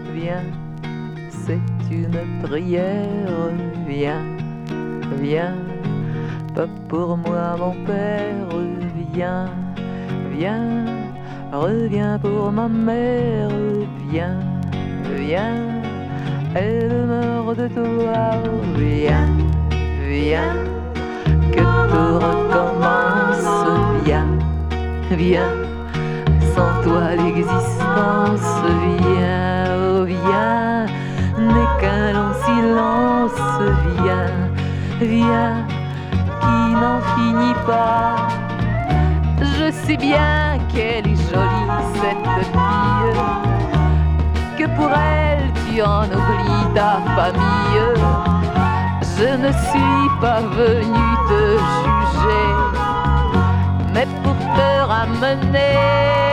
viens, c'est une prière, viens, viens, pas pour moi mon père, viens, viens, reviens pour ma mère, viens, viens, elle meurt de toi, viens, viens, que tout recommence, viens, viens, sans toi l'existence, viens, oh viens, n'est qu'un long silence, viens, viens, qui n'en finit pas. Je sais bien qu'elle est jolie cette fille, que pour elle tu en oublies ta famille. Je ne suis pas venu te juger, mais pour te ramener.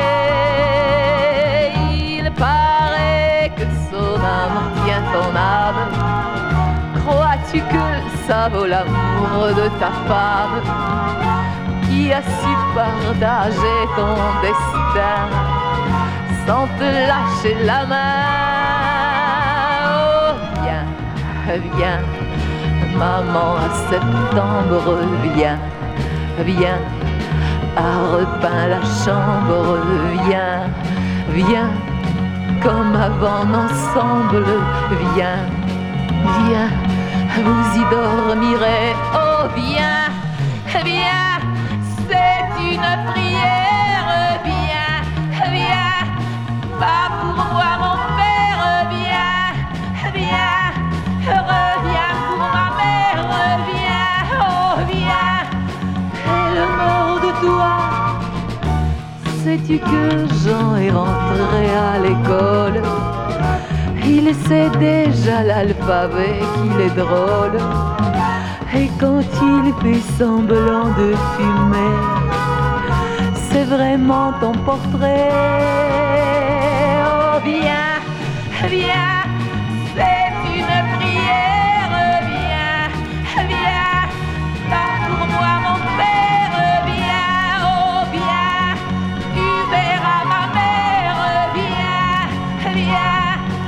Il paraît que son amour tient ton âme. Crois-tu que ça vaut l'amour de ta femme, qui a su partager ton destin sans te lâcher la main? Oh, viens, viens, maman à septembre, viens, viens, a repeint la chambre, viens, viens, comme avant ensemble, viens, viens, vous y dormirez, oh viens, viens, c'est une prière, viens, viens, pas pour moi mon père, viens, viens, reviens pour ma mère, viens, oh viens, elle meurt de toi. Sais-tu que Jean est rentré à l'école? Il sait déjà l'alphabet, qu'il est drôle. Et quand il fait semblant de fumer, c'est vraiment ton portrait. Oh viens, viens, c'est une prière, viens, viens, pas pour moi mon père, viens, oh viens, tu verras ma mère, viens, viens.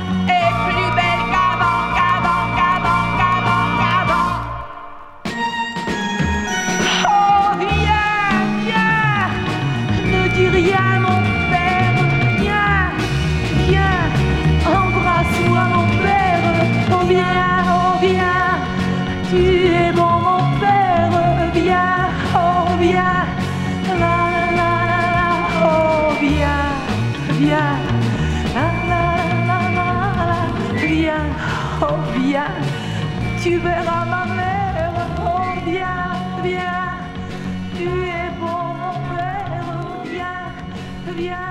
Viens mon père, viens, viens, embrasse-moi mon père, oh viens, tu es bon mon père, viens, oh viens, la la la, oh viens, viens, la la la, viens, oh viens, tu verras ma mère, oh viens, viens, tu es bon mon père, viens.